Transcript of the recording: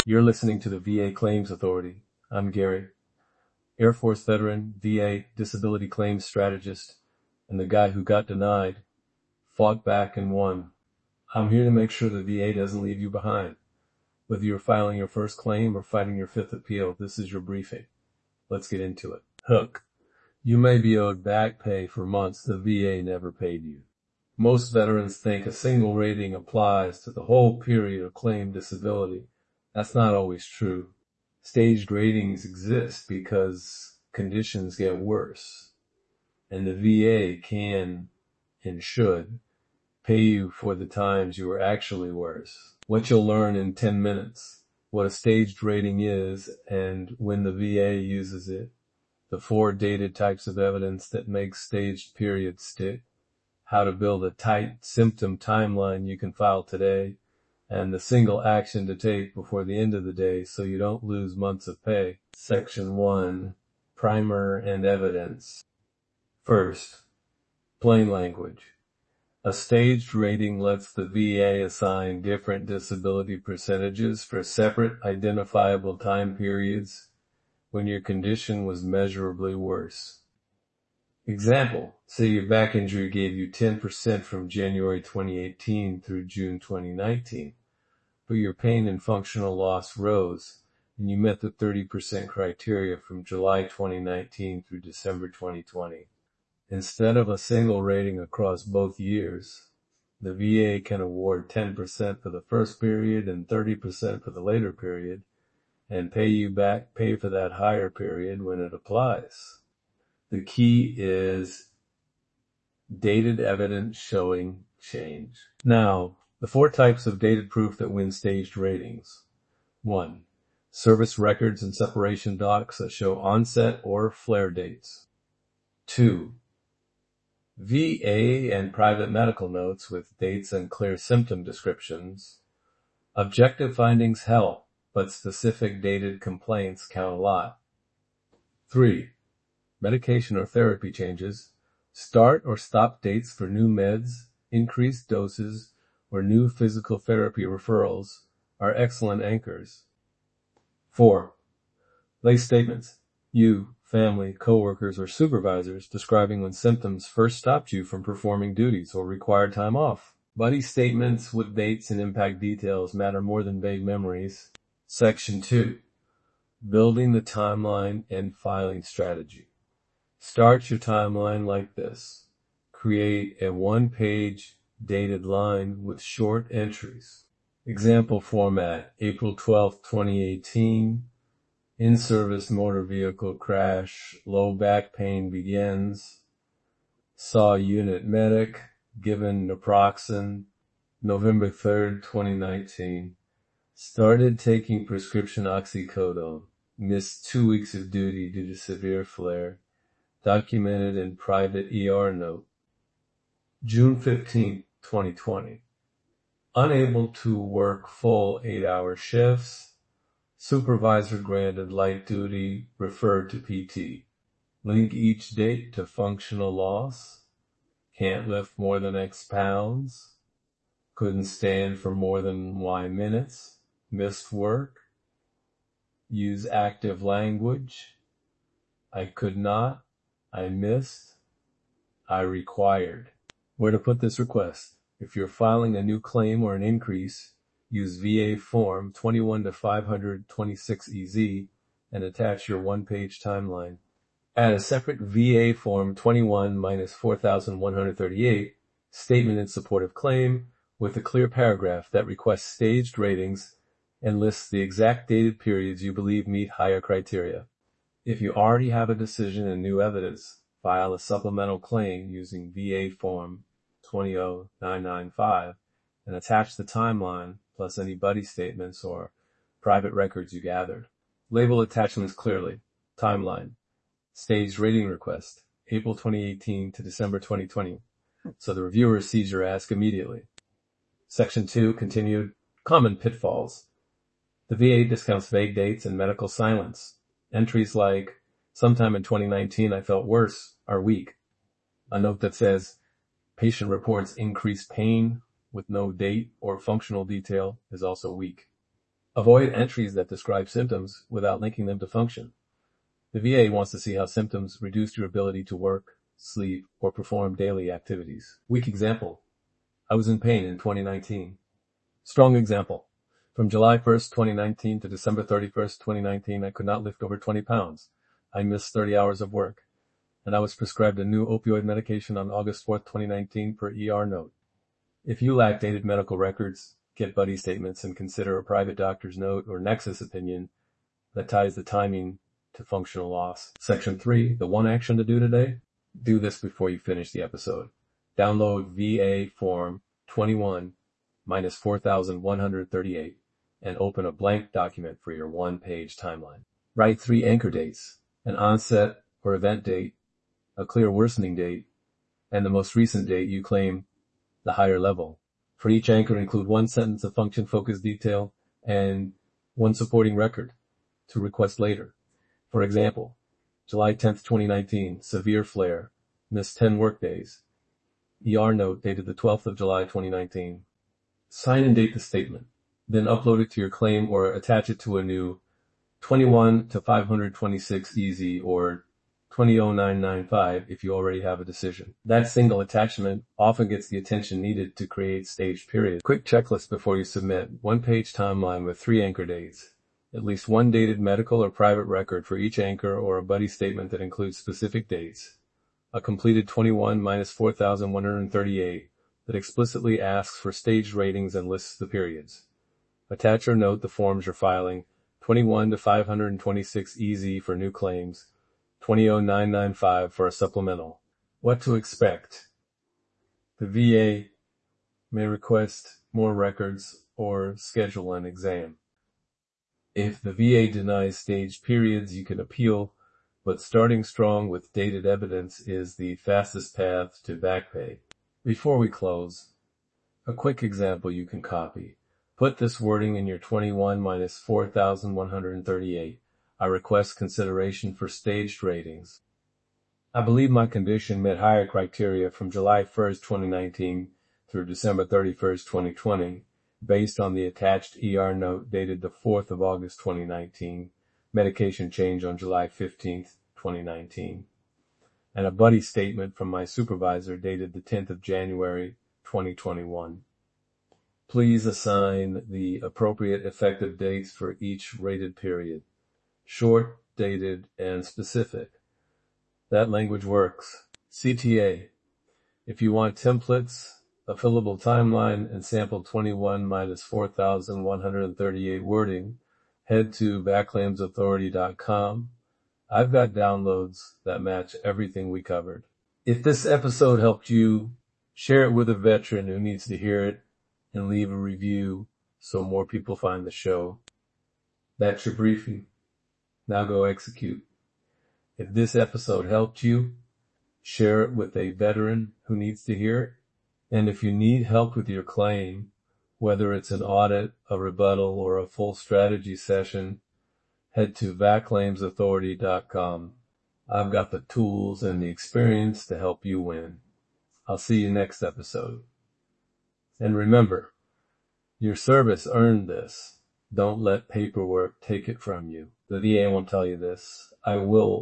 You're listening to the VA Claims Authority. I'm Gary, Air Force veteran, VA disability claims strategist, and the guy who got denied, fought back and won. I'm here to make sure the VA doesn't leave you behind. Whether you're filing your first claim or fighting your fifth appeal, this is your briefing. Let's get into it. Hook. You may be owed back pay for months the VA never paid you. Most veterans think a single rating applies to the whole period of claimed disability. That's not always true. Staged ratings exist because conditions get worse, and the VA can and should pay you for the times you were actually worse. What you'll learn in 10 minutes, what a staged rating is and when the VA uses it, the 4 dated types of evidence that make staged periods stick, how to build a tight symptom timeline you can file today, and the single action to take before the end of the day so you don't lose months of pay. Section 1, Primer and Evidence. First, plain language. A staged rating lets the VA assign different disability percentages for separate identifiable time periods when your condition was measurably worse. Example, say your back injury gave you 10% from January 2018 through June 2019, but your pain and functional loss rose and you met the 30% criteria from July 2019 through December 2020. Instead of a single rating across both years, the VA can award 10% for the first period and 30% for the later period and pay you back pay for that higher period when it applies. The key is dated evidence showing change. Now, the 4 types of dated proof that win staged ratings. 1. Service records and separation docs that show onset or flare dates. 2. VA and private medical notes with dates and clear symptom descriptions. Objective findings help, but specific dated complaints count a lot. 3. Medication or therapy changes. Start or stop dates for new meds, increased doses, or new physical therapy referrals are excellent anchors. 4. Lay statements. You, family, coworkers, or supervisors describing when symptoms first stopped you from performing duties or required time off. Buddy statements with dates and impact details matter more than vague memories. Section 2. Building the timeline and filing strategy. Start your timeline like this. Create a 1-page dated line with short entries. Example format, April 12, 2018. In-service motor vehicle crash, low back pain begins. Saw unit medic, given naproxen, November 3rd, 2019. Started taking prescription oxycodone. Missed 2 weeks of duty due to severe flare. Documented in private ER note. June 15, 2020. Unable to work full 8-hour shifts. Supervisor granted light duty, referred to PT. Link each date to functional loss. Can't lift more than X pounds. Couldn't stand for more than Y minutes. Missed work. Use active language. I could not. I missed. I required. Where to put this request? If you're filing a new claim or an increase, use VA Form 21-526EZ and attach your 1-page timeline. Add a separate VA Form 21-4138 statement in support of claim with a clear paragraph that requests staged ratings and lists the exact dated periods you believe meet higher criteria. If you already have a decision and new evidence, file a supplemental claim using VA Form 20995 and attach the timeline plus any buddy statements or private records you gathered. Label attachments clearly. Timeline. Staged rating request, April 2018 to December 2020, so the reviewer sees your ask immediately. Section 2, continued. Common pitfalls. The VA discounts vague dates and medical silence. Entries like, sometime in 2019 I felt worse, are weak. A note that says, patient reports increased pain with no date or functional detail is also weak. Avoid entries that describe symptoms without linking them to function. The VA wants to see how symptoms reduced your ability to work, sleep, or perform daily activities. Weak example. I was in pain in 2019. Strong example. From July 1st, 2019 to December 31st, 2019, I could not lift over 20 pounds. I missed 30 hours of work. And I was prescribed a new opioid medication on August 4th, 2019 per ER note. If you lack dated medical records, get buddy statements and consider a private doctor's note or nexus opinion that ties the timing to functional loss. Section 3, the one action to do today? Do this before you finish the episode. Download VA Form 21-4138 and open a blank document for your one-page timeline. Write 3 anchor dates, an onset or event date, a clear worsening date, and the most recent date you claim the higher level. For each anchor, include 1 sentence of function-focused detail and 1 supporting record to request later. For example, July 10th, 2019, severe flare, missed 10 workdays. ER note dated the 12th of July, 2019. Sign and date the statement. Then upload it to your claim or attach it to a new 21-526 EZ or 20995 if you already have a decision. That single attachment often gets the attention needed to create staged periods. Quick checklist before you submit. 1-page timeline with 3 anchor dates. At least 1 dated medical or private record for each anchor or a buddy statement that includes specific dates. A completed 21-4138 that explicitly asks for staged ratings and lists the periods. Attach or note the forms you're filing. 21-526 EZ for new claims. 20995 for a supplemental. What to expect? The VA may request more records or schedule an exam. If the VA denies staged periods, you can appeal, but starting strong with dated evidence is the fastest path to back pay. Before we close, a quick example you can copy. Put this wording in your 21-4138. I request consideration for staged ratings. I believe my condition met higher criteria from July 1st, 2019 through December 31st, 2020, based on the attached ER note dated the 4th of August, 2019, medication change on July 15th, 2019, and a buddy statement from my supervisor dated the 10th of January, 2021. Please assign the appropriate effective dates for each rated period. Short, dated, and specific. That language works. CTA. If you want templates, a fillable timeline, and sample 21-4138 wording, head to backclaimsauthority.com. I've got downloads that match everything we covered. If this episode helped you, share it with a veteran who needs to hear it and leave a review so more people find the show. That's your briefing. Now go execute. If this episode helped you, share it with a veteran who needs to hear it. And if you need help with your claim, whether it's an audit, a rebuttal, or a full strategy session, head to backclaimsauthority.com. I've got the tools and the experience to help you win. I'll see you next episode. And remember, your service earned this. Don't let paperwork take it from you. The VA won't tell you this. I will